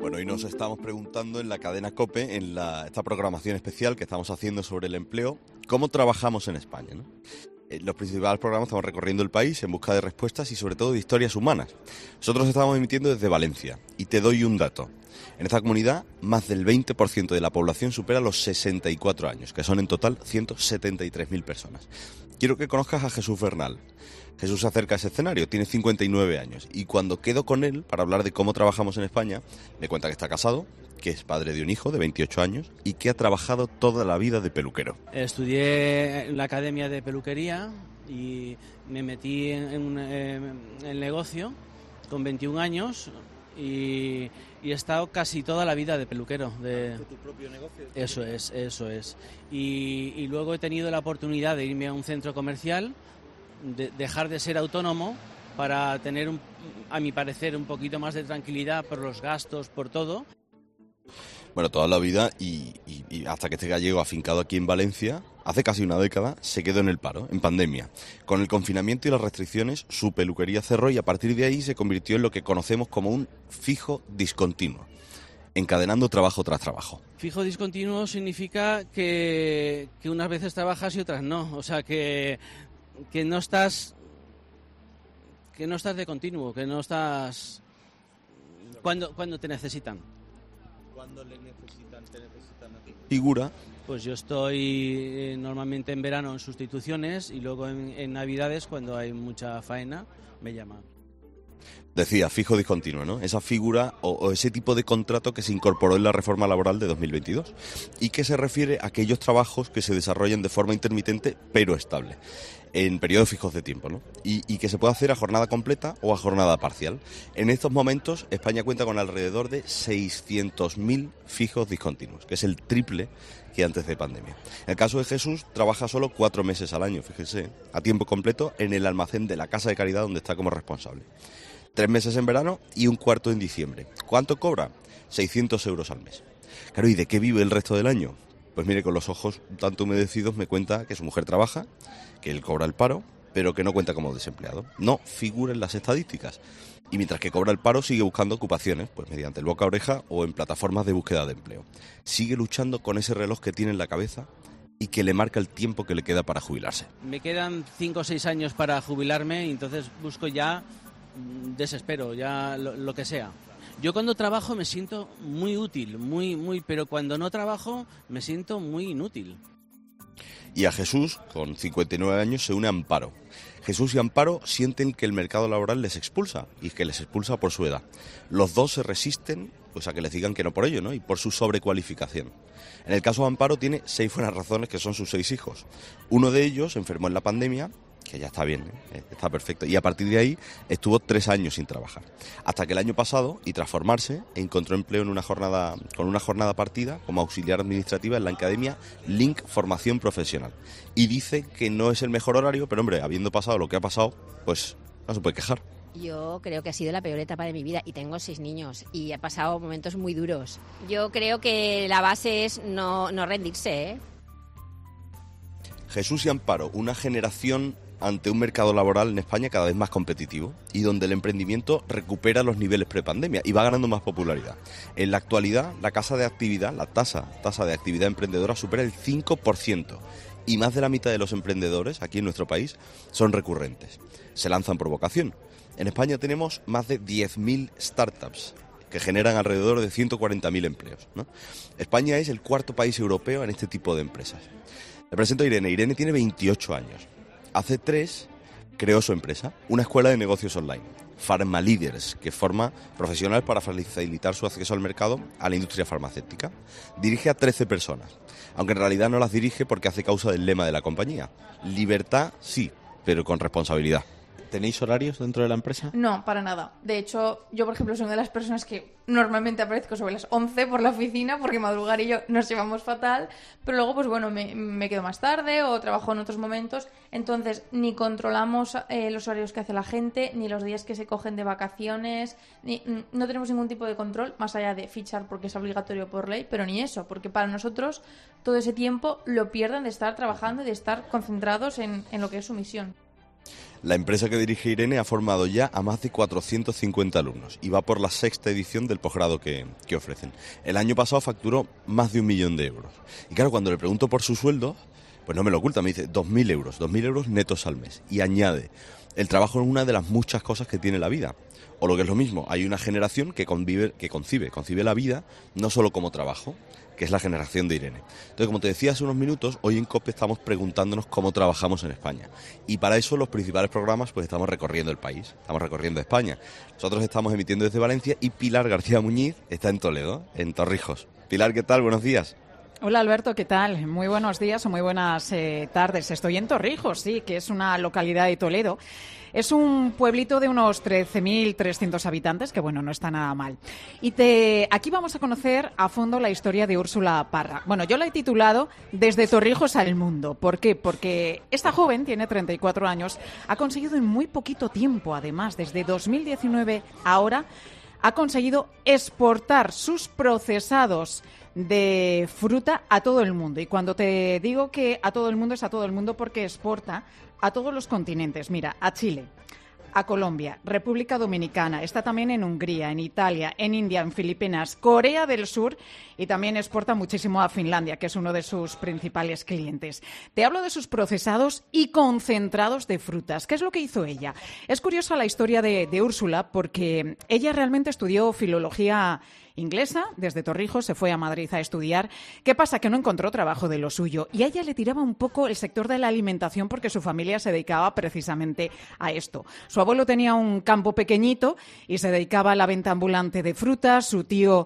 Bueno, hoy nos estamos preguntando en la cadena COPE, en esta programación especial que estamos haciendo sobre el empleo, ¿cómo trabajamos en España, ¿no? En los principales programas estamos recorriendo el país en busca de respuestas y sobre todo de historias humanas. Nosotros estamos emitiendo desde Valencia y te doy un dato. En esta comunidad, más del 20% de la población supera los 64 años, que son en total 173.000 personas. Quiero que conozcas a Jesús Bernal. Jesús se acerca a ese escenario, tiene 59 años y cuando quedo con él para hablar de cómo trabajamos en España, me cuenta que está casado, que es padre de un hijo de 28 años y que ha trabajado toda la vida de peluquero. Estudié en la academia de peluquería y me metí en el negocio con 21 años y he estado casi toda la vida de peluquero. ¿Tu propio negocio? Eso es. Y luego he tenido la oportunidad de irme a un centro comercial, de dejar de ser autónomo para tener, a mi parecer, un poquito más de tranquilidad por los gastos, por todo. Bueno, toda la vida y hasta que este gallego afincado aquí en Valencia, hace casi una década, se quedó en el paro, en pandemia. Con el confinamiento y las restricciones, su peluquería cerró y a partir de ahí se convirtió en lo que conocemos como un fijo discontinuo, encadenando trabajo tras trabajo. Fijo discontinuo significa que unas veces trabajas y otras no, o sea que no estás de continuo, que no estás cuando te necesitan. ¿Cuándo te necesitan a ti? Figura. Pues yo estoy normalmente en verano en sustituciones y luego en Navidades, cuando hay mucha faena, me llaman. Decía, fijo discontinuo, ¿no? Esa figura o ese tipo de contrato que se incorporó en la reforma laboral de 2022 y que se refiere a aquellos trabajos que se desarrollan de forma intermitente pero estable, en periodos fijos de tiempo, ¿no? Y que se puede hacer a jornada completa o a jornada parcial. En estos momentos, España cuenta con alrededor de 600.000 fijos discontinuos, que es el triple que antes de pandemia. En el caso de Jesús, trabaja solo 4 meses al año, fíjese, a tiempo completo en el almacén de la Casa de Caridad donde está como responsable. 3 meses en verano y un cuarto en diciembre. ¿Cuánto cobra? 600 euros al mes. Claro, ¿y de qué vive el resto del año? Pues mire, con los ojos un tanto humedecidos me cuenta que su mujer trabaja, que él cobra el paro, pero que no cuenta como desempleado. No figura en las estadísticas. Y mientras que cobra el paro, sigue buscando ocupaciones, pues mediante el boca a oreja o en plataformas de búsqueda de empleo. Sigue luchando con ese reloj que tiene en la cabeza y que le marca el tiempo que le queda para jubilarse. Me quedan 5 o 6 años para jubilarme y entonces busco ya, desespero, ya lo que sea. Yo cuando trabajo me siento muy útil, pero cuando no trabajo me siento muy inútil. Y a Jesús, con 59 años, se une Amparo. Jesús y Amparo sienten que el mercado laboral les expulsa, y que les expulsa por su edad. Los dos se resisten pues a que les digan que no por ello, ¿no? Y por su sobrecualificación. En el caso de Amparo tiene 6 buenas razones, que son sus 6 hijos. Uno de ellos se enfermó en la pandemia, que ya está bien, está perfecto, y a partir de ahí estuvo 3 años sin trabajar, hasta que el año pasado, y tras formarse, encontró empleo con una jornada partida como auxiliar administrativa en la academia Link Formación Profesional, y dice que no es el mejor horario, pero hombre, habiendo pasado lo que ha pasado, pues no se puede quejar. Yo creo que ha sido la peor etapa de mi vida y tengo 6 niños y he pasado momentos muy duros. Yo creo que la base es no rendirse, ¿eh? Jesús y Amparo, una generación ante un mercado laboral en España cada vez más competitivo y donde el emprendimiento recupera los niveles prepandemia y va ganando más popularidad. En la actualidad, la tasa de actividad emprendedora supera el 5% y más de la mitad de los emprendedores aquí en nuestro país son recurrentes. Se lanzan por vocación. En España tenemos más de 10.000 startups que generan alrededor de 140.000 empleos, ¿no? España es el 4º país europeo en este tipo de empresas. Le presento a Irene. Irene tiene 28 años. Hace 3 creó su empresa, una escuela de negocios online, PharmaLeaders, que forma profesionales para facilitar su acceso al mercado a la industria farmacéutica. Dirige a 13 personas, aunque en realidad no las dirige porque hace causa del lema de la compañía. Libertad, sí, pero con responsabilidad. ¿Tenéis horarios dentro de la empresa? No, para nada. De hecho, yo, por ejemplo, soy una de las personas que normalmente aparezco sobre las 11 por la oficina porque madrugar y yo nos llevamos fatal, pero luego, pues bueno, me quedo más tarde o trabajo en otros momentos. Entonces, ni controlamos los horarios que hace la gente, ni los días que se cogen de vacaciones, no tenemos ningún tipo de control, más allá de fichar porque es obligatorio por ley, pero ni eso, porque para nosotros todo ese tiempo lo pierden de estar trabajando y de estar concentrados en lo que es su misión. La empresa que dirige Irene ha formado ya a más de 450 alumnos y va por la 6ª edición del posgrado que ofrecen. El año pasado facturó más de 1 millón de euros. Y claro, cuando le pregunto por su sueldo, pues no me lo oculta, me dice 2.000 euros netos al mes. Y añade, el trabajo es una de las muchas cosas que tiene la vida. O lo que es lo mismo, hay una generación que concibe la vida no solo como trabajo, que es la generación de Irene. Entonces, como te decía hace unos minutos, hoy en COPE estamos preguntándonos cómo trabajamos en España. Y para eso los principales programas, pues estamos recorriendo el país, estamos recorriendo España. Nosotros estamos emitiendo desde Valencia y Pilar García Muñiz está en Toledo, en Torrijos. Pilar, ¿qué tal? Buenos días. Hola Alberto, ¿qué tal? Muy buenos días o muy buenas tardes. Estoy en Torrijos, sí, que es una localidad de Toledo. Es un pueblito de unos 13.300 habitantes, que bueno, no está nada mal. Y aquí vamos a conocer a fondo la historia de Úrsula Parra. Bueno, yo la he titulado Desde Torrijos al Mundo. ¿Por qué? Porque esta joven, tiene 34 años, ha conseguido en muy poquito tiempo, además, desde 2019 ahora, ha conseguido exportar sus procesados de fruta a todo el mundo. Y cuando te digo que a todo el mundo, es a todo el mundo porque exporta a todos los continentes. Mira, a Chile, a Colombia, República Dominicana, está también en Hungría, en Italia, en India, en Filipinas, Corea del Sur y también exporta muchísimo a Finlandia, que es uno de sus principales clientes. Te hablo de sus procesados y concentrados de frutas. ¿Qué es lo que hizo ella? Es curiosa la historia de Úrsula porque ella realmente estudió filología inglesa, desde Torrijos se fue a Madrid a estudiar. ¿Qué pasa? Que no encontró trabajo de lo suyo y a ella le tiraba un poco el sector de la alimentación porque su familia se dedicaba precisamente a esto. Su abuelo tenía un campo pequeñito y se dedicaba a la venta ambulante de frutas. Su tío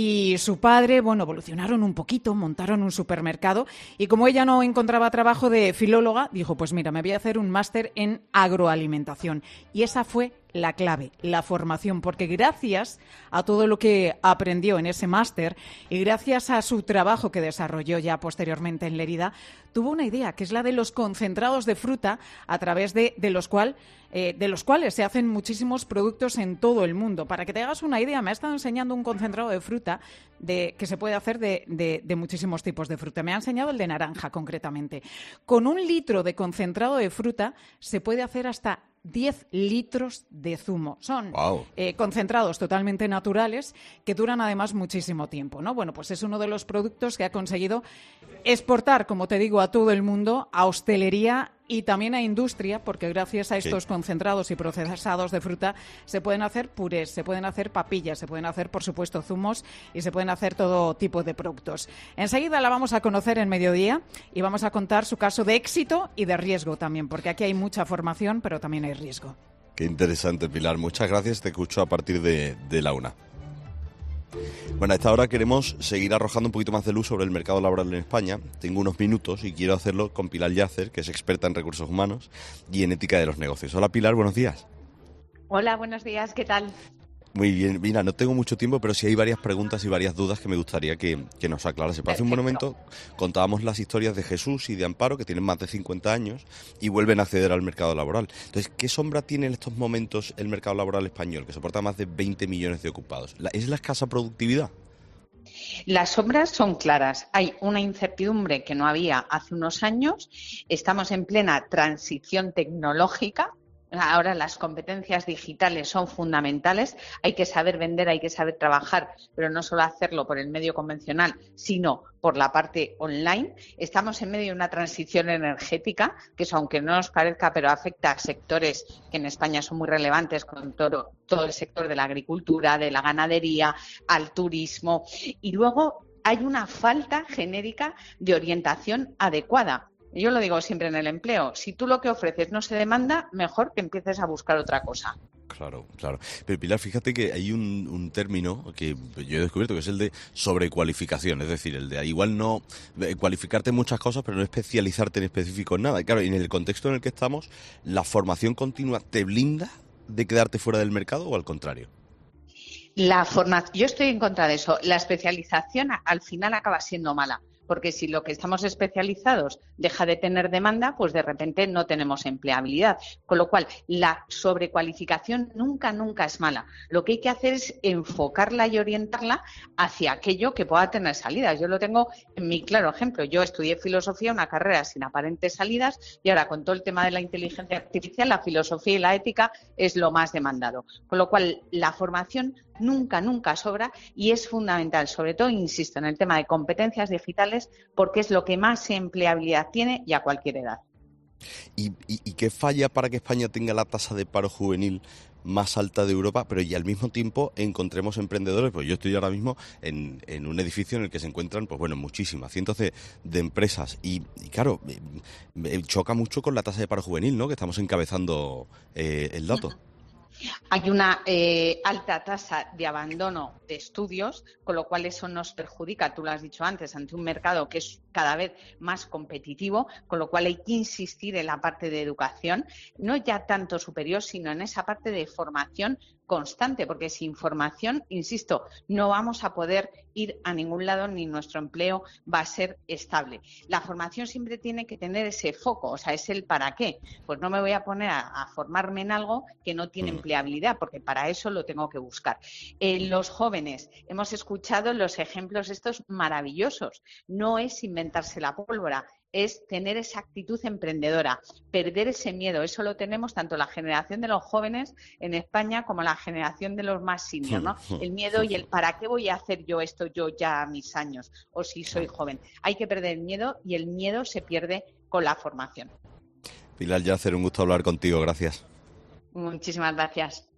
y su padre, bueno, evolucionaron un poquito, montaron un supermercado y como ella no encontraba trabajo de filóloga, dijo, pues mira, me voy a hacer un máster en agroalimentación. Y esa fue la clave, la formación, porque gracias a todo lo que aprendió en ese máster y gracias a su trabajo que desarrolló ya posteriormente en Lérida, tuvo una idea, que es la de los concentrados de fruta, a través de los cuales se hacen muchísimos productos en todo el mundo. Para que te hagas una idea, me ha estado enseñando un concentrado de fruta que se puede hacer de muchísimos tipos de fruta. Me ha enseñado el de naranja, concretamente. Con 1 litro de concentrado de fruta se puede hacer hasta 10 litros de zumo. Son concentrados totalmente naturales que duran además muchísimo tiempo, ¿no? Bueno, pues es uno de los productos que ha conseguido exportar, como te digo, a todo el mundo, a hostelería y también a industria, porque gracias a estos concentrados y procesados de fruta se pueden hacer purés, se pueden hacer papillas, se pueden hacer, por supuesto, zumos y se pueden hacer todo tipo de productos. Enseguida la vamos a conocer en Mediodía y vamos a contar su caso de éxito y de riesgo también, porque aquí hay mucha formación, pero también hay riesgo. Qué interesante, Pilar. Muchas gracias. Te escucho a partir de la 1. Bueno, a esta hora queremos seguir arrojando un poquito más de luz sobre el mercado laboral en España. Tengo unos minutos y quiero hacerlo con Pilar Yacer, que es experta en recursos humanos y en ética de los negocios. Hola Pilar, buenos días. Hola, buenos días, ¿qué tal? Muy bien, mira, no tengo mucho tiempo, pero sí hay varias preguntas y varias dudas que me gustaría que nos aclarase. Hace un momento contábamos las historias de Jesús y de Amparo, que tienen más de 50 años y vuelven a acceder al mercado laboral. Entonces, ¿qué sombra tiene en estos momentos el mercado laboral español, que soporta más de 20 millones de ocupados? ¿Es la escasa productividad? Las sombras son claras. Hay una incertidumbre que no había hace unos años. Estamos en plena transición tecnológica. Ahora las competencias digitales son fundamentales. Hay que saber vender, hay que saber trabajar, pero no solo hacerlo por el medio convencional, sino por la parte online. Estamos en medio de una transición energética, que eso, aunque no nos parezca, pero afecta a sectores que en España son muy relevantes, con todo el sector de la agricultura, de la ganadería, al turismo. Y luego hay una falta genérica de orientación adecuada. Yo lo digo siempre en el empleo, si tú lo que ofreces no se demanda, mejor que empieces a buscar otra cosa. Claro. Pero Pilar, fíjate que hay un término que yo he descubierto, que es el de sobrecualificación, es decir, el de igual no cualificarte en muchas cosas, pero no especializarte en específico en nada. Y claro, en el contexto en el que estamos, ¿la formación continua te blinda de quedarte fuera del mercado o al contrario? Yo estoy en contra de eso. La especialización al final acaba siendo mala, porque si lo que estamos especializados deja de tener demanda, pues de repente no tenemos empleabilidad. Con lo cual, la sobrecualificación nunca es mala. Lo que hay que hacer es enfocarla y orientarla hacia aquello que pueda tener salidas. Yo lo tengo en mi claro ejemplo. Yo estudié filosofía, una carrera sin aparentes salidas, y ahora con todo el tema de la inteligencia artificial, la filosofía y la ética es lo más demandado. Con lo cual, la formación nunca sobra y es fundamental, sobre todo, insisto, en el tema de competencias digitales, porque es lo que más empleabilidad tiene y a cualquier edad. ¿Y qué falla para que España tenga la tasa de paro juvenil más alta de Europa, pero y al mismo tiempo encontremos emprendedores? Pues yo estoy ahora mismo en un edificio en el que se encuentran, pues bueno, muchísimas, cientos de empresas y claro, me choca mucho con la tasa de paro juvenil, ¿no? Que estamos encabezando el dato. Hay una alta tasa de abandono de estudios, con lo cual eso nos perjudica, tú lo has dicho antes, ante un mercado que es cada vez más competitivo, con lo cual hay que insistir en la parte de educación, no ya tanto superior, sino en esa parte de formación constante, porque sin formación, insisto, no vamos a poder ir a ningún lado ni nuestro empleo va a ser estable. La formación siempre tiene que tener ese foco, o sea, es el para qué. Pues no me voy a poner a formarme en algo que no tiene empleabilidad, porque para eso lo tengo que buscar. Los jóvenes, hemos escuchado los ejemplos estos maravillosos. No es inventarse la pólvora, es tener esa actitud emprendedora, perder ese miedo. Eso lo tenemos tanto la generación de los jóvenes en España como la generación de los más senior, ¿no? El miedo y el ¿para qué voy a hacer yo esto yo ya a mis años o si soy joven? Hay que perder el miedo y el miedo se pierde con la formación. Pilar Yacer, un gusto hablar contigo. Gracias. Muchísimas gracias.